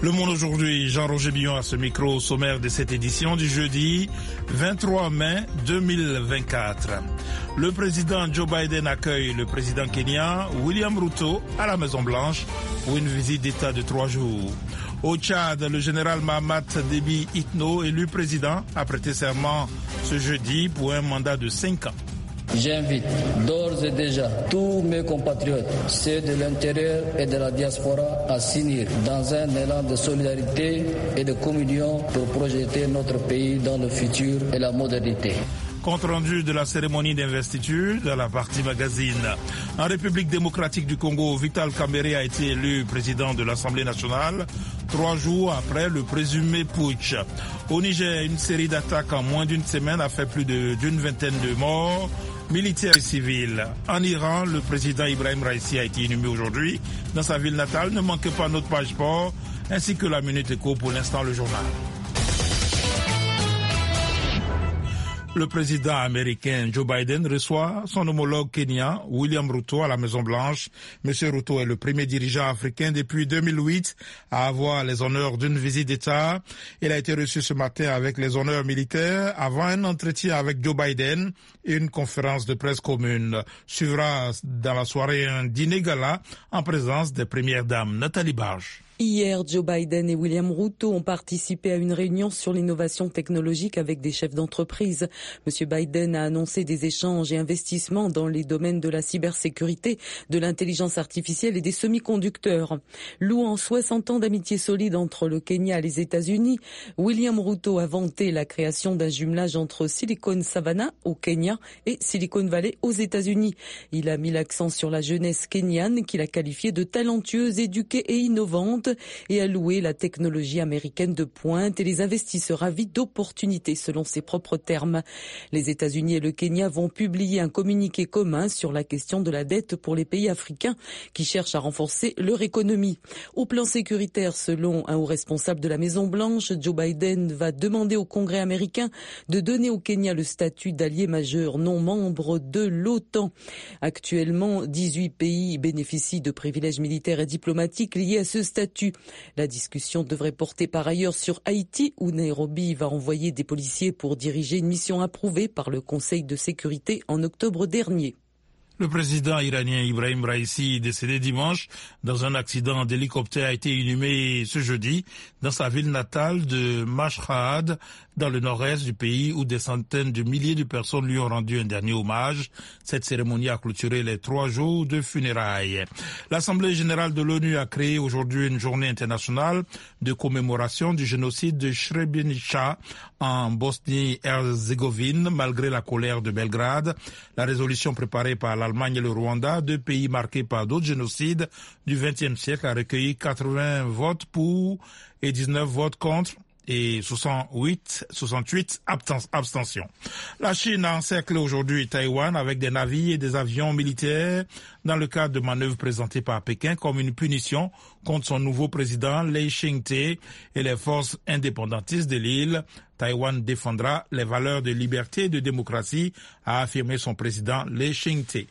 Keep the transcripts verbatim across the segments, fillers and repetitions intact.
Le Monde aujourd'hui, Jean-Roger Billon à ce micro au sommaire de cette édition du jeudi vingt-trois mai deux mille vingt-quatre. Le président Joe Biden accueille le président kenyan William Ruto à la Maison-Blanche pour une visite d'État de trois jours. Au Tchad, le général Mahamat Déby Itno, élu président, a prêté serment ce jeudi pour un mandat de cinq ans. J'invite d'ores et déjà tous mes compatriotes, ceux de l'intérieur et de la diaspora, à s'unir dans un élan de solidarité et de communion pour projeter notre pays dans le futur et la modernité. Compte rendu de la cérémonie d'investiture dans la partie magazine. En République démocratique du Congo, Vital Kamerhe a été élu président de l'Assemblée nationale trois jours après le présumé putsch. Au Niger, une série d'attaques en moins d'une semaine a fait plus de, d'une vingtaine de morts, militaires et civils. En Iran, le président Ibrahim Raïssi a été inhumé aujourd'hui dans sa ville natale. Ne manquez pas notre page sport ainsi que la Minute Éco, pour l'instant le journal. Le président américain Joe Biden reçoit son homologue kenyan William Ruto à la Maison-Blanche. Monsieur Ruto est le premier dirigeant africain depuis deux mille huit à avoir les honneurs d'une visite d'État. Il a été reçu ce matin avec les honneurs militaires avant un entretien avec Joe Biden et une conférence de presse commune. Suivra dans la soirée un dîner gala en présence des premières dames. Nathalie Barge. Hier, Joe Biden et William Ruto ont participé à une réunion sur l'innovation technologique avec des chefs d'entreprise. Monsieur Biden a annoncé des échanges et investissements dans les domaines de la cybersécurité, de l'intelligence artificielle et des semi-conducteurs. Louant soixante ans d'amitié solide entre le Kenya et les États-Unis, William Ruto a vanté la création d'un jumelage entre Silicon Savannah au Kenya et Silicon Valley aux États-Unis. Il a mis l'accent sur la jeunesse kenyane qu'il a qualifiée de talentueuse, éduquée et innovante, et a loué la technologie américaine de pointe et les investisseurs avides d'opportunités selon ses propres termes. Les États-Unis et le Kenya vont publier un communiqué commun sur la question de la dette pour les pays africains qui cherchent à renforcer leur économie. Au plan sécuritaire, selon un haut responsable de la Maison-Blanche, Joe Biden va demander au Congrès américain de donner au Kenya le statut d'allié majeur non membre de l'OTAN. Actuellement, dix-huit pays bénéficient de privilèges militaires et diplomatiques liés à ce statut. La discussion devrait porter par ailleurs sur Haïti, où Nairobi va envoyer des policiers pour diriger une mission approuvée par le Conseil de sécurité en octobre dernier. Le président iranien Ibrahim Raïssi, décédé dimanche dans un accident d'hélicoptère, a été inhumé ce jeudi dans sa ville natale de Mashhad, dans le nord-est du pays, où des centaines de milliers de personnes lui ont rendu un dernier hommage. Cette cérémonie a clôturé les trois jours de funérailles. L'Assemblée générale de l'ONU a créé aujourd'hui une journée internationale de commémoration du génocide de Srebrenica en Bosnie-Herzégovine, malgré la colère de Belgrade. La résolution préparée par l'Allemagne et le Rwanda, deux pays marqués par d'autres génocides du vingtième siècle, a recueilli quatre-vingts votes pour et dix-neuf votes contre et soixante-huit, soixante-huit abstentions. La Chine a encerclé aujourd'hui Taïwan avec des navires et des avions militaires dans le cadre de manœuvres présentées par Pékin comme une punition contre son nouveau président Lai Ching-te et les forces indépendantistes de l'île. Taïwan défendra les valeurs de liberté et de démocratie, a affirmé son président Lai Ching-te.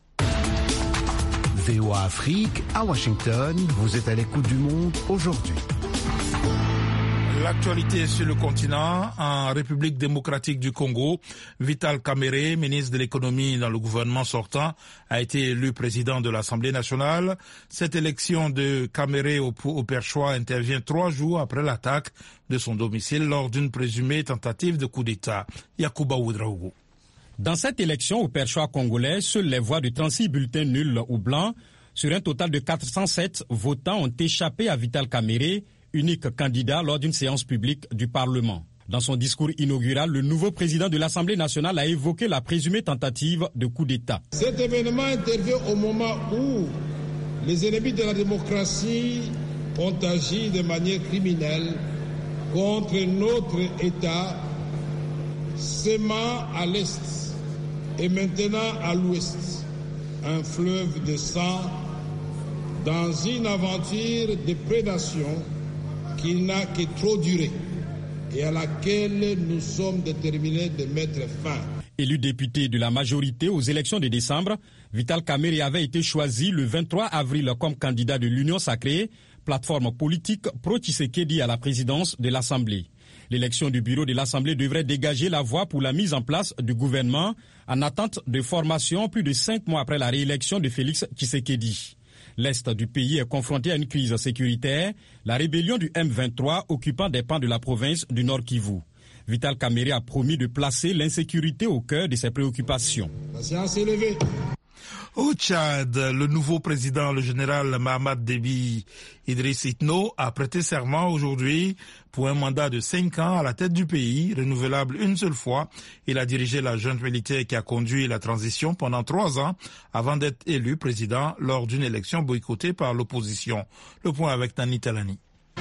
V O A Afrique, à Washington, vous êtes à l'écoute du Monde aujourd'hui. L'actualité sur le continent, en République démocratique du Congo, Vital Kamerhe, ministre de l'économie dans le gouvernement sortant, a été élu président de l'Assemblée nationale. Cette élection de Kamerhe au, au Perchois intervient trois jours après l'attaque de son domicile lors d'une présumée tentative de coup d'État. Yacouba Ouedraogo. Dans cette élection au Perchois congolais, seules les voix de trente-six bulletins nuls ou blancs sur un total de quatre cent sept votants ont échappé à Vital Kamerhe, unique candidat lors d'une séance publique du Parlement. Dans son discours inaugural, le nouveau président de l'Assemblée nationale a évoqué la présumée tentative de coup d'État. Cet événement intervient au moment où les ennemis de la démocratie ont agi de manière criminelle contre notre État, sémant à l'Est et maintenant à l'Ouest un fleuve de sang dans une aventure de prédation qui n'a que trop duré et à laquelle nous sommes déterminés de mettre fin. Élu député de la majorité aux élections de décembre, Vital Kamerhe avait été choisi le vingt-trois avril comme candidat de l'Union sacrée plateforme politique pro-Tshisekedi à la présidence de l'Assemblée. L'élection du bureau de l'Assemblée devrait dégager la voie pour la mise en place du gouvernement en attente de formation plus de cinq mois après la réélection de Félix Tshisekedi. L'Est du pays est confronté à une crise sécuritaire, la rébellion du M vingt-trois occupant des pans de la province du Nord Kivu. Vital Kamerhe a promis de placer l'insécurité au cœur de ses préoccupations. La séance est levée. Au Tchad, le nouveau président, le général Mahamat Déby Idriss Itno, a prêté serment aujourd'hui pour un mandat de cinq ans à la tête du pays, renouvelable une seule fois. Il a dirigé la junte militaire qui a conduit la transition pendant trois ans avant d'être élu président lors d'une élection boycottée par l'opposition. Le point avec Nani Talani.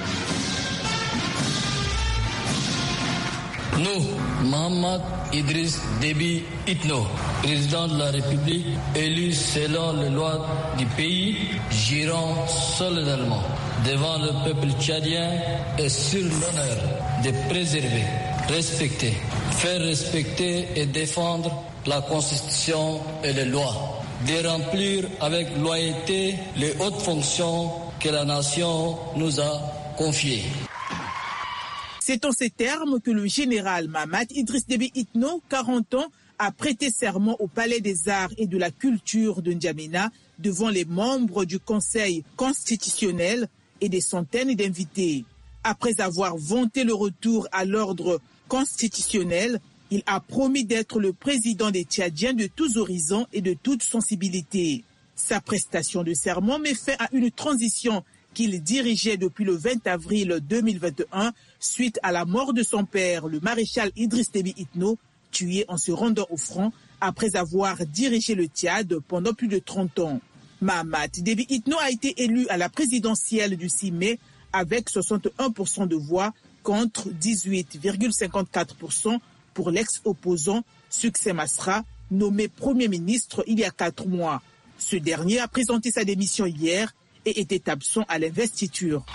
Nous, Mahamat Idriss Déby Itno, président de la République, élu selon les lois du pays, jurons solennellement devant le peuple tchadien et sur l'honneur de préserver, respecter, faire respecter et défendre la Constitution et les lois, de remplir avec loyauté les hautes fonctions que la nation nous a confiées. C'est en ces termes que le général Mahamat Idriss Déby Itno, quarante ans, a prêté serment au Palais des Arts et de la Culture de N'Djamena devant les membres du Conseil constitutionnel et des centaines d'invités. Après avoir vanté le retour à l'ordre constitutionnel, il a promis d'être le président des Tchadiens de tous horizons et de toute sensibilité. Sa prestation de serment met fin à une transition qu'il dirigeait depuis le vingt avril deux mille vingt et un suite à la mort de son père, le maréchal Idriss Déby Itno, tué en se rendant au front après avoir dirigé le Tchad pendant plus de trente ans. Mahamat Déby Itno a été élu à la présidentielle du six mai avec soixante et un pour cent de voix contre dix-huit virgule cinquante-quatre pour cent pour l'ex-opposant Succès Masra, nommé Premier ministre il y a quatre mois. Ce dernier a présenté sa démission hier et était absent à l'investiture.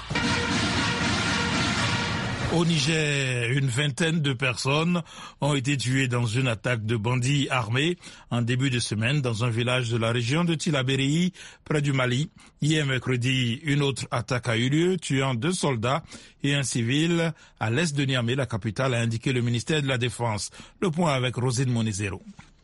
Au Niger, une vingtaine de personnes ont été tuées dans une attaque de bandits armés en début de semaine dans un village de la région de Tillabéri, près du Mali. Hier mercredi, une autre attaque a eu lieu, tuant deux soldats et un civil à l'est de Niamey, la capitale, a indiqué le ministère de la Défense. Le point avec Rosine Monezero.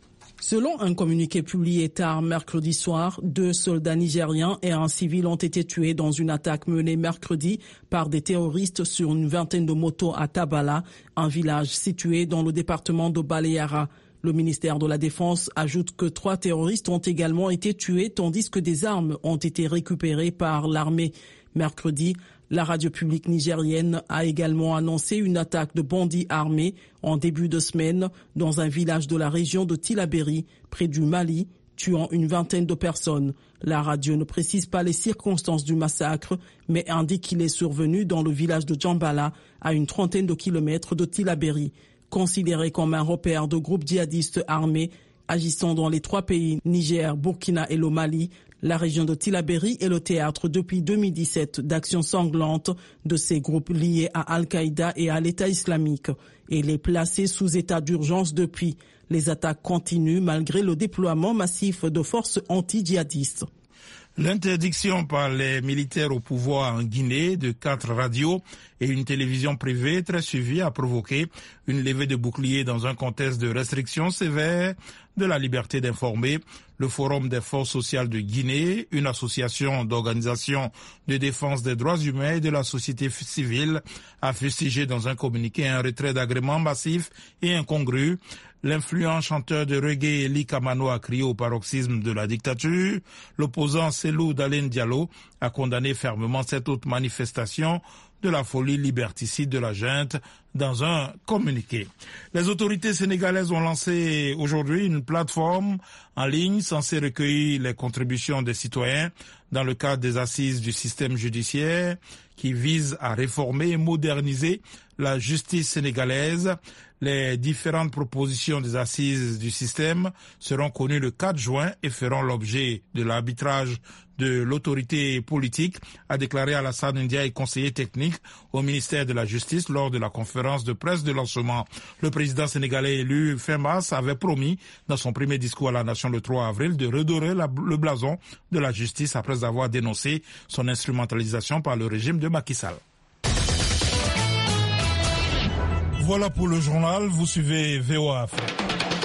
Selon un communiqué publié tard mercredi soir, deux soldats nigériens et un civil ont été tués dans une attaque menée mercredi par des terroristes sur une vingtaine de motos à Tabala, un village situé dans le département de Baléara. Le ministère de la Défense ajoute que trois terroristes ont également été tués tandis que des armes ont été récupérées par l'armée. Mercredi, la radio publique nigérienne a également annoncé une attaque de bandits armés en début de semaine dans un village de la région de Tillabéri, près du Mali, tuant une vingtaine de personnes. La radio ne précise pas les circonstances du massacre, mais indique qu'il est survenu dans le village de Djambala, à une trentaine de kilomètres de Tillabéri. Considéré comme un repère de groupes djihadistes armés agissant dans les trois pays, Niger, Burkina et le Mali, la région de Tillabéri est le théâtre depuis deux mille dix-sept d'actions sanglantes de ces groupes liés à Al-Qaïda et à l'État islamique. Et il est placé sous état d'urgence depuis. Les attaques continuent malgré le déploiement massif de forces anti-djihadistes. L'interdiction par les militaires au pouvoir en Guinée de quatre radios et une télévision privée très suivie a provoqué une levée de boucliers dans un contexte de restrictions sévères de la liberté d'informer. Le Forum des forces sociales de Guinée, une association d'organisations de défense des droits humains et de la société civile, a fustigé dans un communiqué un retrait d'agrément massif et incongru. L'influent chanteur de reggae Eli Kamano a crié au paroxysme de la dictature. L'opposant Selou Dalen Diallo a condamné fermement cette autre manifestation de la folie liberticide de la junte dans un communiqué. Les autorités sénégalaises ont lancé aujourd'hui une plateforme en ligne censée recueillir les contributions des citoyens dans le cadre des assises du système judiciaire qui vise à réformer et moderniser la justice sénégalaise. Les différentes propositions des assises du système seront connues le quatre juin et feront l'objet de l'arbitrage de l'autorité politique, a déclaré Alassane Ndiaye, conseiller technique au ministère de la Justice lors de la conférence de presse de lancement. Le président sénégalais élu fin mars avait promis dans son premier discours à la nation l'intention le trois avril de redorer la, le blason de la justice après avoir dénoncé son instrumentalisation par le régime de Macky Sall. Voilà pour le journal, vous suivez V O A Afrique.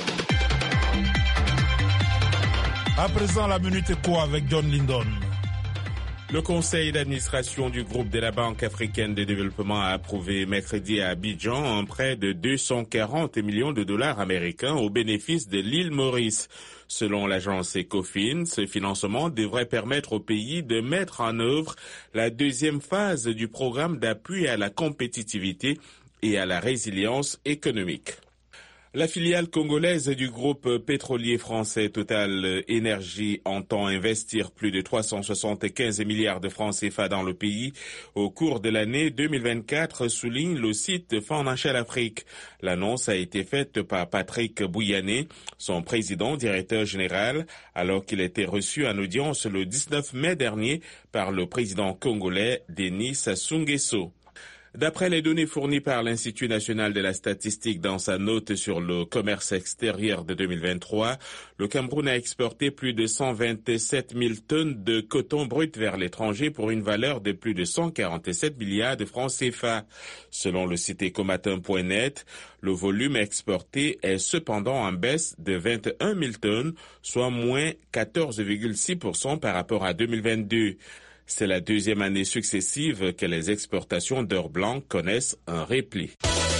À présent, la Minute Éco avec John Lindon. Le conseil d'administration du groupe de la Banque africaine de développement a approuvé mercredi à Abidjan un prêt de deux cent quarante millions de dollars américains au bénéfice de l'île Maurice. Selon l'agence Ecofin, ce financement devrait permettre au pays de mettre en œuvre la deuxième phase du programme d'appui à la compétitivité et à la résilience économique. La filiale congolaise du groupe pétrolier français Total Énergie entend investir plus de trois cent soixante-quinze milliards de francs C F A dans le pays au cours de l'année deux mille vingt-quatre, souligne le site Financial Afrique. L'annonce a été faite par Patrick Bouyané, son président directeur général, alors qu'il était reçu en audience le dix-neuf mai dernier par le président congolais Denis Sassou Nguesso. D'après les données fournies par l'Institut national de la statistique dans sa note sur le commerce extérieur de deux mille vingt-trois, le Cameroun a exporté plus de cent vingt-sept mille tonnes de coton brut vers l'étranger pour une valeur de plus de cent quarante-sept milliards de francs C F A. Selon le site ecomatin point net, le volume exporté est cependant en baisse de vingt et un mille tonnes, soit moins quatorze virgule six pour cent par rapport à deux mille vingt-deux. C'est la deuxième année successive que les exportations d'or blanc connaissent un repli.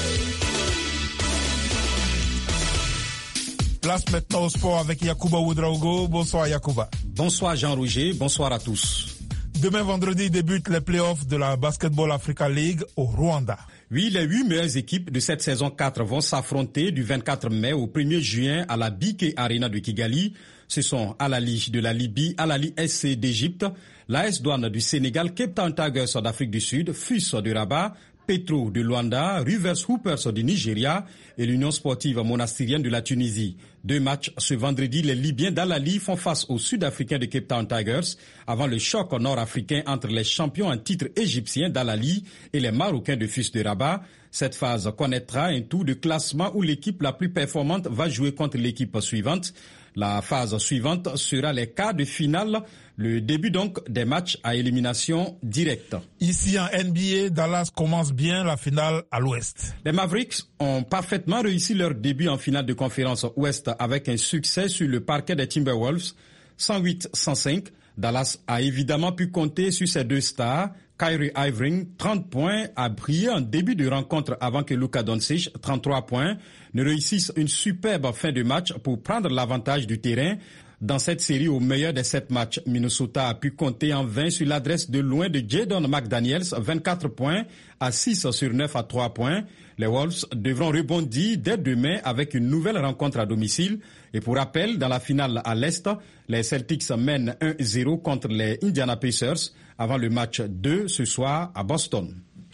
Place maintenant au sport avec Yacouba Ouedraogo. Bonsoir Yacouba. Bonsoir Jean-Roger, bonsoir à tous. Demain vendredi débutent les playoffs de la Basketball Africa League au Rwanda. Oui, les huit meilleures équipes de cette saison quatre vont s'affronter du vingt-quatre mai au premier juin à la B K Arena de Kigali. Ce sont Al Ahly de la Libye, Al Ahly S C d'Égypte, l'A S Douane du Sénégal, Cape Town Tigers d'Afrique du Sud, F U S de Rabat, Petro de Luanda, Rivers Hoopers du Nigeria et l'Union sportive monastirienne de la Tunisie. Deux matchs ce vendredi, les Libyens d'Al Ahly font face aux Sud-Africains de Cape Town Tigers avant le choc nord-africain entre les champions en titre égyptiens d'Al Ahly et les Marocains de F U S de Rabat. Cette phase connaîtra un tour de classement où l'équipe la plus performante va jouer contre l'équipe suivante. La phase suivante sera les quarts de finale, le début donc des matchs à élimination directe. Ici en N B A, Dallas commence bien la finale à l'Ouest. Les Mavericks ont parfaitement réussi leur début en finale de conférence Ouest avec un succès sur le parquet des Timberwolves, cent huit à cent cinq. Dallas a évidemment pu compter sur ses deux stars. Kyrie Irving, trente points, a brillé en début de rencontre avant que Luka Doncic, trente-trois points, ne réussisse une superbe fin de match pour prendre l'avantage du terrain. Dans cette série, au meilleur des sept matchs, Minnesota a pu compter en vain sur l'adresse de loin de Jaden McDaniels, vingt-quatre points, à six sur neuf à trois points. Les Wolves devront rebondir dès demain avec une nouvelle rencontre à domicile. Et pour rappel, dans la finale à l'Est, les Celtics mènent un zéro contre les Indiana Pacers avant le match deux ce soir à Boston.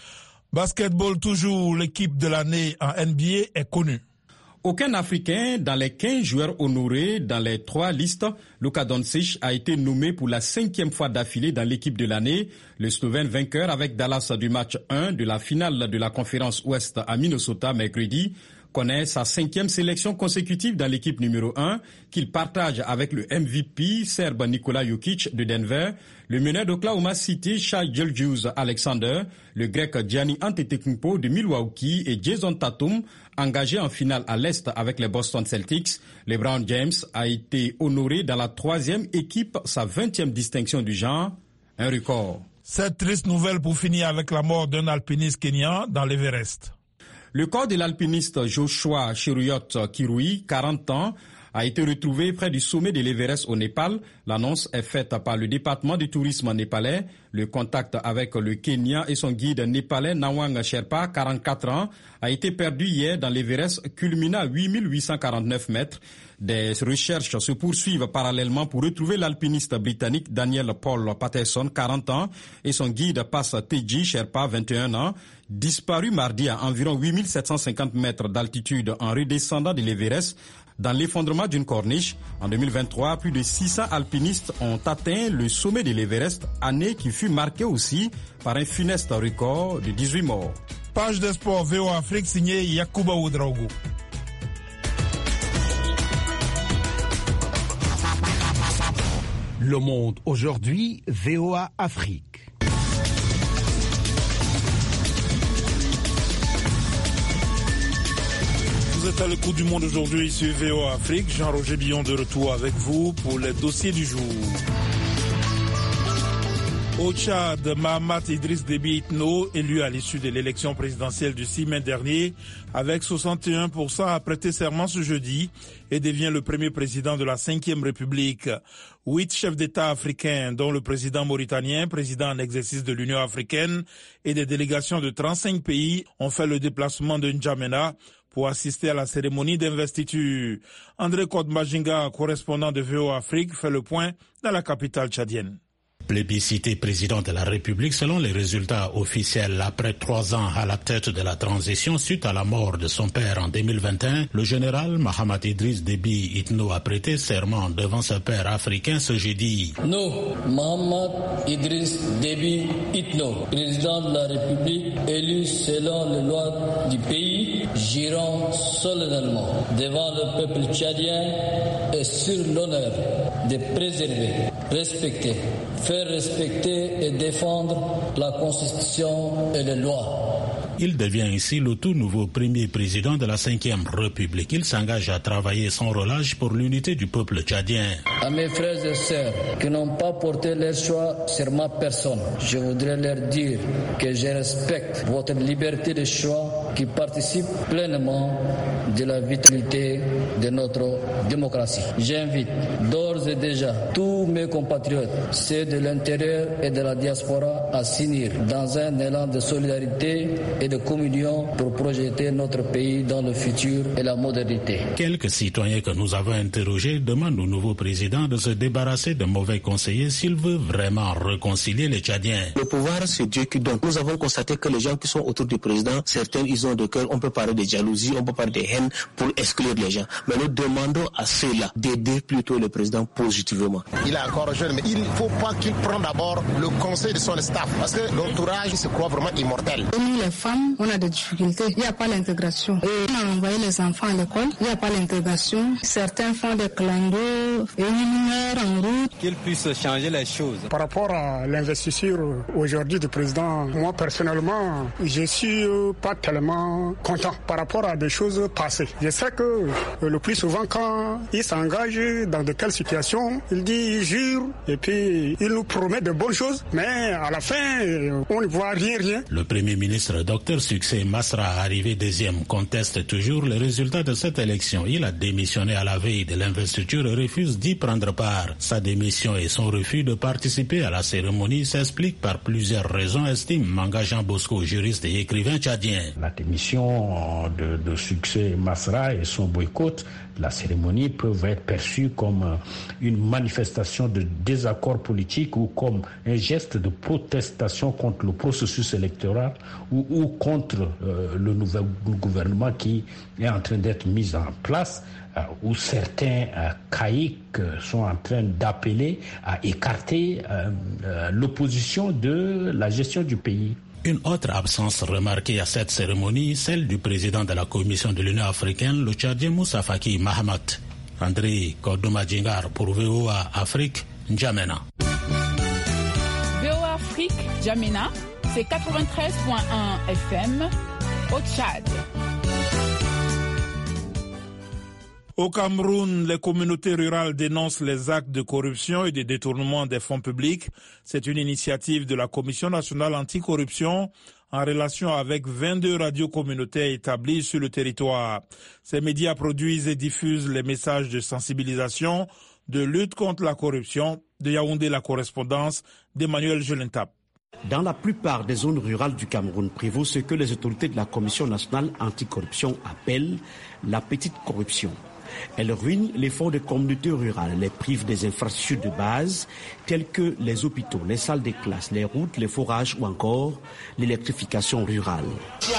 Basketball toujours, l'équipe de l'année en N B A est connue. Aucun Africain dans les quinze joueurs honorés dans les trois listes. Luka Doncic a été nommé pour la cinquième fois d'affilée dans l'équipe de l'année. Le Slovène vainqueur avec Dallas du match un de la finale de la conférence Ouest à Minnesota mercredi connaît sa cinquième sélection consécutive dans l'équipe numéro un qu'il partage avec le M V P serbe Nikola Jokic de Denver, le meneur d'Oklahoma City Shai Gilgeous-Alexander, le grec Giannis Antetokounmpo de Milwaukee et Jason Tatum, engagé en finale à l'Est avec les Boston Celtics. LeBron James a été honoré dans la troisième équipe, sa vingtième distinction du genre, un record. Cette triste nouvelle pour finir avec la mort d'un alpiniste kenyan dans l'Everest. Le corps de l'alpiniste Joshua Cheruiyot Kirui, quarante ans, a été retrouvé près du sommet de l'Everest au Népal. L'annonce est faite par le département du tourisme népalais. Le contact avec le Kenya et son guide népalais Nawang Sherpa, quarante-quatre ans, a été perdu hier dans l'Everest, culminant à huit mille huit cent quarante-neuf mètres. Des recherches se poursuivent parallèlement pour retrouver l'alpiniste britannique Daniel Paul Patterson, quarante ans, et son guide Pas Teji Sherpa, vingt et un ans, disparu mardi à environ huit mille sept cent cinquante mètres d'altitude en redescendant de l'Everest dans l'effondrement d'une corniche. En deux mille vingt-trois, plus de six cents alpinistes ont atteint le sommet de l'Everest, année qui fut marquée aussi par un funeste record de dix-huit morts. Page de sport V O A Afrique signée Yacouba Ouedraogo. Le Monde aujourd'hui, V O A Afrique. Vous êtes à l'écoute du Monde aujourd'hui sur V O A Afrique. Jean-Roger Billon de retour avec vous pour les dossiers du jour. Au Tchad, Mahamat Idriss Déby Itno, élu à l'issue de l'élection présidentielle du six mai dernier, avec soixante et un pour cent a prêté serment ce jeudi et devient le premier président de la cinquième République. Huit chefs d'État africains, dont le président mauritanien, président en exercice de l'Union africaine, et des délégations de trente-cinq pays, ont fait le déplacement de N'Djamena pour assister à la cérémonie d'investiture. André Kodmajinga, correspondant de V O A Afrique, fait le point dans la capitale tchadienne. Plébiscité président de la République selon les résultats officiels après trois ans à la tête de la transition suite à la mort de son père en deux mille vingt et un, le général Mahamat Idriss Déby Itno a prêté serment devant ce père africain ce jeudi. Nous, Mahamat Idriss Déby Itno, président de la République, élu selon les lois du pays, jurons solennellement devant le peuple tchadien et sur l'honneur de préserver, respecter, faire respecter et défendre la Constitution et les lois. Il devient ainsi le tout nouveau premier président de la cinquième République. Il s'engage à travailler sans relâche pour l'unité du peuple tchadien. À mes frères et sœurs qui n'ont pas porté leur choix sur ma personne, je voudrais leur dire que je respecte votre liberté de choix qui participe pleinement de la vitalité de notre démocratie. J'invite d'ores et déjà tous mes compatriotes, ceux de l'intérieur et de la diaspora, à s'unir dans un élan de solidarité et de communion pour projeter notre pays dans le futur et la modernité. Quelques citoyens que nous avons interrogés demandent au nouveau président de se débarrasser de mauvais conseillers s'il veut vraiment réconcilier les Tchadiens. Le pouvoir, c'est Dieu qui donne. Nous avons constaté que les gens qui sont autour du président, certains, ils ont de cœur, on peut parler de jalousie, on peut parler de haine pour exclure les gens. Mais nous demandons à ceux-là d'aider plutôt le président positivement. Il est encore jeune, mais il ne faut pas qu'il prenne d'abord le conseil de son staff, parce que l'entourage se croit vraiment immortel. Nous, les femmes, on a des difficultés. Il n'y a pas l'intégration. Et on a envoyé les enfants à l'école. Il n'y a pas l'intégration. Certains font des clandos et une heure en route. Qu'ils puissent changer les choses. Par rapport à l'investiture aujourd'hui du président, moi personnellement, je suis pas tellement content par rapport à des choses passées. Je sais que le plus souvent quand il s'engage dans de telles situations, il dit, il jure et puis il nous promet de bonnes choses, mais à la fin, on ne voit rien, rien. Le Premier ministre Docteur Succès Masra, arrivé deuxième, conteste toujours les résultats de cette élection. Il a démissionné à la veille de l'investiture et refuse d'y prendre part. Sa démission et son refus de participer à la cérémonie s'expliquent par plusieurs raisons, estime Manga Jean Bosco, juriste et écrivain tchadien. La démission de, de Succès Masra et son boycott de la cérémonie peuvent être perçus comme une manifestation de désaccord politique ou comme un geste de protestation contre le processus électoral ou, ou contre euh, le nouvel gouvernement qui est en train d'être mis en place, euh, où certains euh, caïques sont en train d'appeler à écarter euh, euh, l'opposition de la gestion du pays. Une autre absence remarquée à cette cérémonie, celle du président de la Commission de l'Union africaine, le Tchadien Moussa Faki Mahamat. André Kodoumadjingar pour V O A Afrique, N'Djamena. V O A Afrique, N'Djamena, c'est quatre-vingt-treize virgule un F M au Tchad. Au Cameroun, les communautés rurales dénoncent les actes de corruption et de détournement des fonds publics. C'est une initiative de la Commission nationale anticorruption en relation avec vingt-deux radios communautaires établies sur le territoire. Ces médias produisent et diffusent les messages de sensibilisation, de lutte contre la corruption. De Yaoundé, la correspondance d'Emmanuel Jolentap. Dans la plupart des zones rurales du Cameroun prévaut ce que les autorités de la Commission nationale anticorruption appellent la petite corruption. Elle ruine l'effort des communautés rurales, les prive des infrastructures de base telles que les hôpitaux, les salles de classe, les routes, les forages ou encore l'électrification rurale.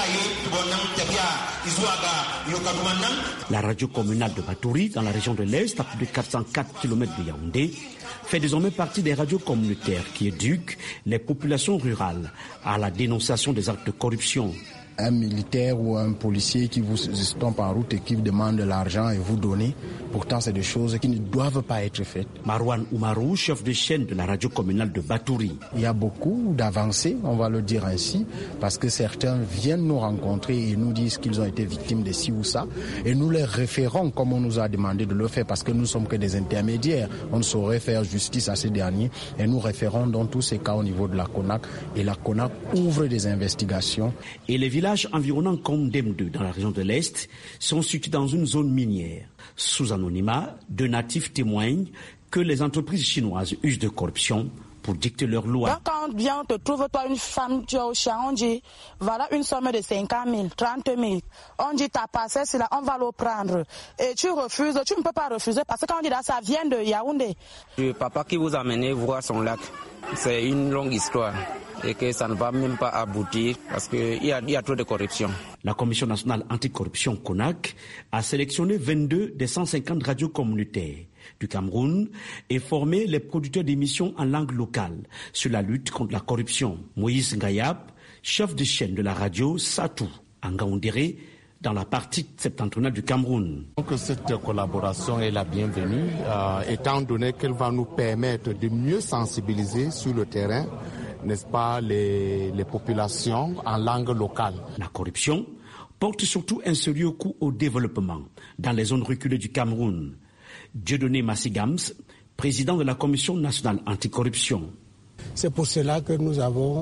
La radio communale de Batouri, dans la région de l'Est, à plus de quatre cent quatre kilomètres de Yaoundé, fait désormais partie des radios communautaires qui éduquent les populations rurales à la dénonciation des actes de corruption. un militaire ou un policier qui vous estompe en route et qui vous demande de l'argent et vous donner. Pourtant, c'est des choses qui ne doivent pas être faites. Marouane Oumarou, chef de chaîne de la radio communale de Batouri. Il y a beaucoup d'avancées, on va le dire ainsi, parce que certains viennent nous rencontrer et nous disent qu'ils ont été victimes de ci ou ça. Et nous les référons comme on nous a demandé de le faire, parce que nous ne sommes que des intermédiaires. On ne saurait faire justice à ces derniers. Et nous référons dans tous ces cas au niveau de la CONAC. Et la CONAC ouvre des investigations. Et les villages environnants comme Dem deux dans la région de l'Est sont situés dans une zone minière. Sous anonymat, deux natifs témoignent que les entreprises chinoises usent de corruption pour dicter leurs lois. Quand on vient, on te trouve toi une femme, tu es au champ, on dit voilà une somme de cinquante mille, trente mille. On dit t'as passé cela, on va le prendre. Et tu refuses, tu ne peux pas refuser parce que quand on dit là, ça vient de Yaoundé. Le papa qui vous a amené voir son lac, c'est une longue histoire et que ça ne va même pas aboutir parce qu'il y a, y a trop de corruption. La Commission nationale anticorruption CONAC a sélectionné vingt-deux des cent cinquante radios communautaires du Cameroun et formé les producteurs d'émissions en langue locale sur la lutte contre la corruption. Moïse Ngayab, chef de chaîne de la radio Satou, en Ngaoundéré, dans la partie septentrionale du Cameroun. Donc cette collaboration est la bienvenue, euh, étant donné qu'elle va nous permettre de mieux sensibiliser sur le terrain, n'est-ce pas, les, les populations en langue locale. La corruption porte surtout un sérieux coup au développement dans les zones reculées du Cameroun. Dieudonné Massigams, président de la Commission nationale anticorruption. C'est pour cela que nous avons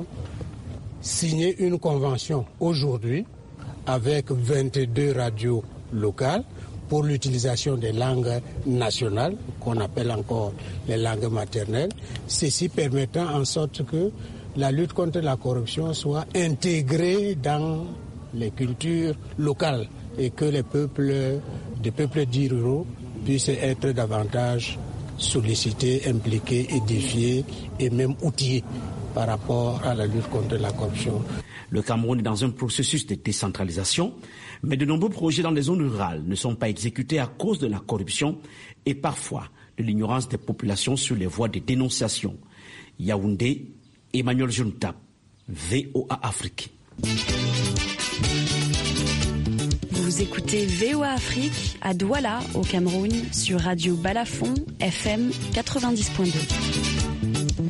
signé une convention aujourd'hui avec vingt-deux radios locales pour l'utilisation des langues nationales, qu'on appelle encore les langues maternelles, ceci permettant en sorte que la lutte contre la corruption soit intégrée dans les cultures locales et que les peuples, des peuples dits ruraux puissent être davantage sollicités, impliqués, édifiés et même outillés par rapport à la lutte contre la corruption. Le Cameroun est dans un processus de décentralisation, mais de nombreux projets dans les zones rurales ne sont pas exécutés à cause de la corruption et parfois de l'ignorance des populations sur les voies de dénonciation. Yaoundé, Emmanuel Juntap, V O A Afrique. Vous écoutez V O A Afrique à Douala, au Cameroun, sur Radio Balafon, F M quatre-vingt-dix point deux.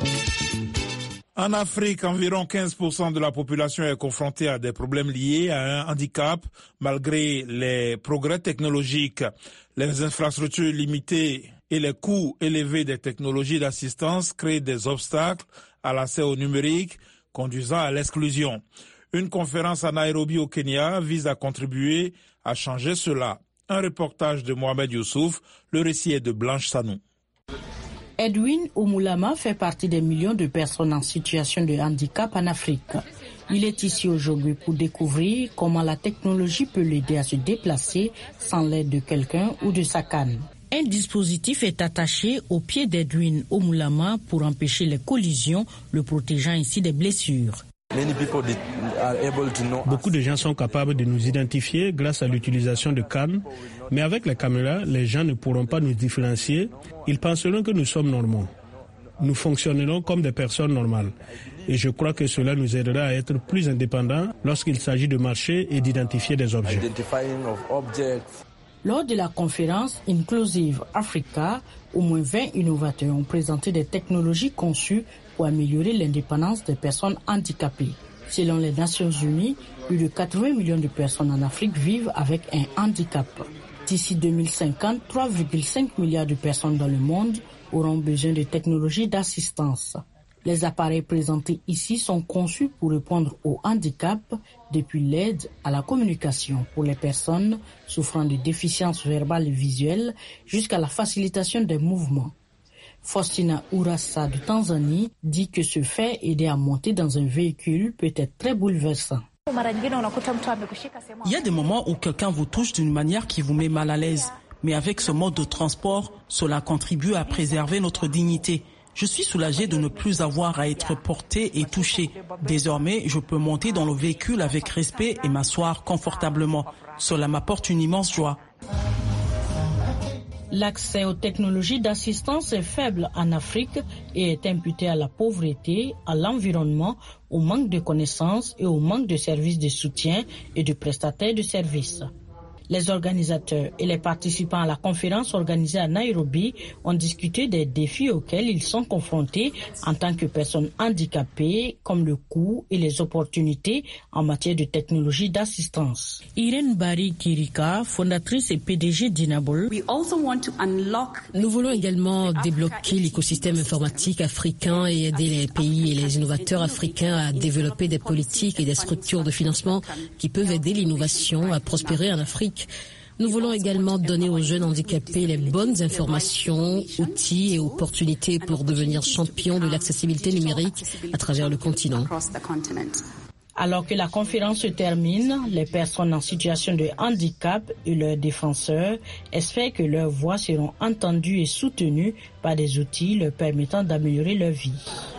En Afrique, environ quinze pour cent de la population est confrontée à des problèmes liés à un handicap, malgré les progrès technologiques. Les infrastructures limitées et les coûts élevés des technologies d'assistance créent des obstacles à l'accès au numérique, conduisant à l'exclusion. Une conférence à Nairobi au Kenya vise à contribuer à changer cela. Un reportage de Mohamed Youssouf, le récit est de Blanche Sanou. Edwin Oumoulama fait partie des millions de personnes en situation de handicap en Afrique. Il est ici aujourd'hui pour découvrir comment la technologie peut l'aider à se déplacer sans l'aide de quelqu'un ou de sa canne. Un dispositif est attaché au pied d'Edwin Oumoulama pour empêcher les collisions, le protégeant ainsi des blessures. Beaucoup de gens sont capables de nous identifier grâce à l'utilisation de cannes, mais avec les caméras, les gens ne pourront pas nous différencier. Ils penseront que nous sommes normaux. Nous fonctionnerons comme des personnes normales. Et je crois que cela nous aidera à être plus indépendants lorsqu'il s'agit de marcher et d'identifier des objets. Lors de la conférence Inclusive Africa, au moins vingt innovateurs ont présenté des technologies conçues pour améliorer l'indépendance des personnes handicapées. Selon les Nations Unies, plus de quatre-vingts millions de personnes en Afrique vivent avec un handicap. D'ici deux mille cinquante, trois virgule cinq milliards de personnes dans le monde auront besoin de technologies d'assistance. Les appareils présentés ici sont conçus pour répondre au handicap, depuis l'aide à la communication pour les personnes souffrant de déficiences verbales et visuelles jusqu'à la facilitation des mouvements. Faustina Urassa de Tanzanie dit que ce fait aider à monter dans un véhicule peut être très bouleversant. Il y a des moments où quelqu'un vous touche d'une manière qui vous met mal à l'aise. Mais avec ce mode de transport, cela contribue à préserver notre dignité. Je suis soulagé de ne plus avoir à être porté et touché. Désormais, je peux monter dans le véhicule avec respect et m'asseoir confortablement. Cela m'apporte une immense joie. L'accès aux technologies d'assistance est faible en Afrique et est imputé à la pauvreté, à l'environnement, au manque de connaissances et au manque de services de soutien et de prestataires de services. Les organisateurs et les participants à la conférence organisée à Nairobi ont discuté des défis auxquels ils sont confrontés en tant que personnes handicapées, comme le coût et les opportunités en matière de technologie d'assistance. Irène Barry Kirika, fondatrice et P D G d'Inable. Nous voulons également débloquer l'écosystème informatique africain et aider les pays et les innovateurs africains à développer des politiques et des structures de financement qui peuvent aider l'innovation à prospérer en Afrique. Nous voulons également donner aux jeunes handicapés les bonnes informations, outils et opportunités pour devenir champions de l'accessibilité numérique à travers le continent. Alors que la conférence se termine, les personnes en situation de handicap et leurs défenseurs espèrent que leurs voix seront entendues et soutenues par des outils leur permettant d'améliorer leur vie.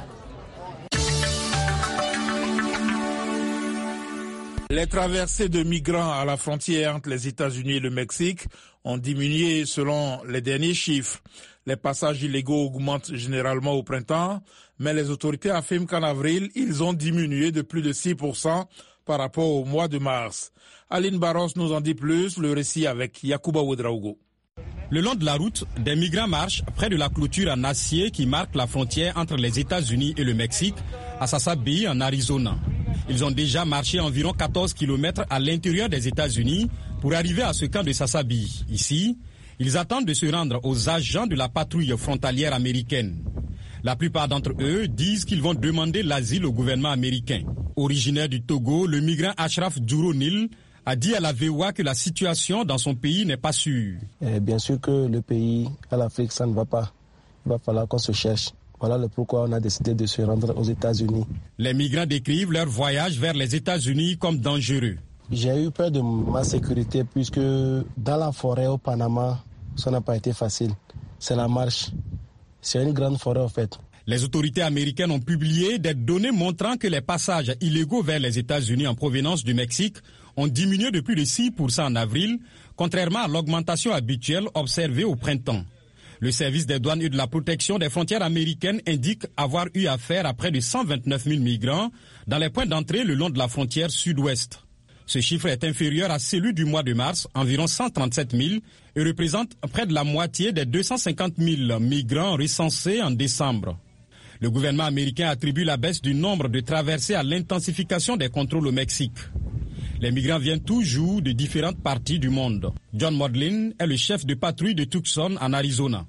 Les traversées de migrants à la frontière entre les États-Unis et le Mexique ont diminué selon les derniers chiffres. Les passages illégaux augmentent généralement au printemps, mais les autorités affirment qu'en avril, ils ont diminué de plus de six pour cent par rapport au mois de mars. Aline Barros nous en dit plus, le récit avec Yacouba Ouedraogo. Le long de la route, des migrants marchent près de la clôture en acier qui marque la frontière entre les États-Unis et le Mexique, à Sasabi, en Arizona. Ils ont déjà marché environ quatorze kilomètres à l'intérieur des États-Unis pour arriver à ce camp de Sasabi. Ici, ils attendent de se rendre aux agents de la patrouille frontalière américaine. La plupart d'entre eux disent qu'ils vont demander l'asile au gouvernement américain. Originaire du Togo, le migrant Ashraf Djouronil a dit à la V O A que la situation dans son pays n'est pas sûre. Et bien sûr que le pays, à l'Afrique, ça ne va pas. Il va falloir qu'on se cherche. Voilà le pourquoi on a décidé de se rendre aux États-Unis. Les migrants décrivent leur voyage vers les États-Unis comme dangereux. J'ai eu peur de ma sécurité puisque dans la forêt au Panama, ça n'a pas été facile. C'est la marche. C'est une grande forêt en fait. Les autorités américaines ont publié des données montrant que les passages illégaux vers les États-Unis en provenance du Mexique ont diminué de plus de six pour cent en avril, contrairement à l'augmentation habituelle observée au printemps. Le service des douanes et de la protection des frontières américaines indique avoir eu affaire à près de cent vingt-neuf mille migrants dans les points d'entrée le long de la frontière sud-ouest. Ce chiffre est inférieur à celui du mois de mars, environ cent trente-sept mille, et représente près de la moitié des deux cent cinquante mille migrants recensés en décembre. Le gouvernement américain attribue la baisse du nombre de traversées à l'intensification des contrôles au Mexique. Les migrants viennent toujours de différentes parties du monde. John Modlin est le chef de patrouille de Tucson en Arizona.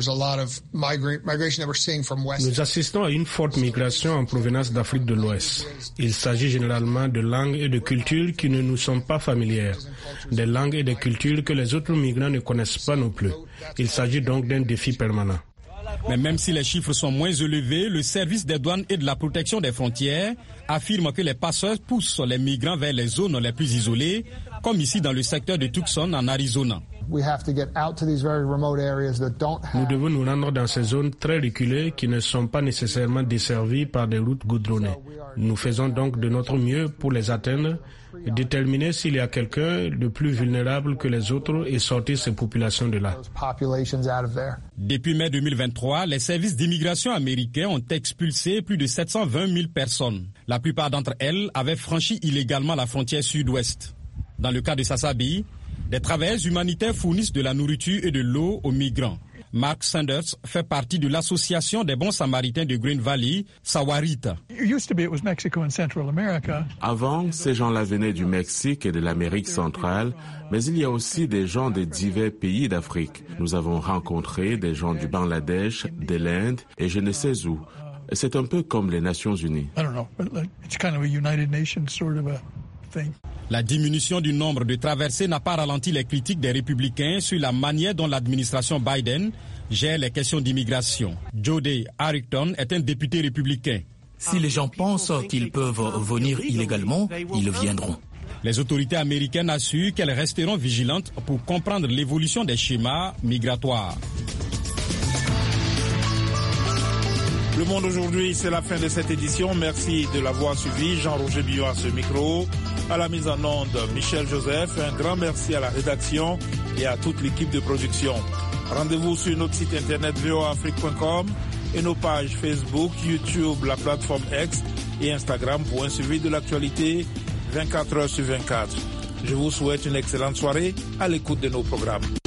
Nous assistons à une forte migration en provenance d'Afrique de l'Ouest. Il s'agit généralement de langues et de cultures qui ne nous sont pas familières, des langues et des cultures que les autres migrants ne connaissent pas non plus. Il s'agit donc d'un défi permanent. Mais même si les chiffres sont moins élevés, le service des douanes et de la protection des frontières affirme que les passeurs poussent les migrants vers les zones les plus isolées, comme ici dans le secteur de Tucson en Arizona. Nous devons nous rendre dans ces zones très reculées qui ne sont pas nécessairement desservies par des routes goudronnées. Nous faisons donc de notre mieux pour les atteindre, déterminer s'il y a quelqu'un de plus vulnérable que les autres et sortir ces populations de là. Depuis mai deux mille vingt-trois, les services d'immigration américains ont expulsé plus de sept cent vingt mille personnes. La plupart d'entre elles avaient franchi illégalement la frontière sud-ouest. Dans le cas de Sasabi, des travailleurs humanitaires fournissent de la nourriture et de l'eau aux migrants. Mark Sanders fait partie de l'association des bons samaritains de Green Valley, Sawarita. Avant, ces gens-là venaient du Mexique et de l'Amérique centrale, mais il y a aussi des gens de divers pays d'Afrique. Nous avons rencontré des gens du Bangladesh, de l'Inde et je ne sais où. C'est un peu comme les Nations Unies. La diminution du nombre de traversées n'a pas ralenti les critiques des républicains sur la manière dont l'administration Biden gère les questions d'immigration. Jody Harrington est un député républicain. Si les gens pensent qu'ils peuvent venir illégalement, ils viendront. Les autorités américaines assurent qu'elles resteront vigilantes pour comprendre l'évolution des schémas migratoires. Le Monde aujourd'hui, c'est la fin de cette édition. Merci de l'avoir suivi. Jean-Roger Billon à ce micro. À la mise en onde, Michel Joseph. Un grand merci à la rédaction et à toute l'équipe de production. Rendez-vous sur notre site internet v o a afrique point com et nos pages Facebook, YouTube, la plateforme X et Instagram pour un suivi de l'actualité vingt-quatre heures sur vingt-quatre. Je vous souhaite une excellente soirée à l'écoute de nos programmes.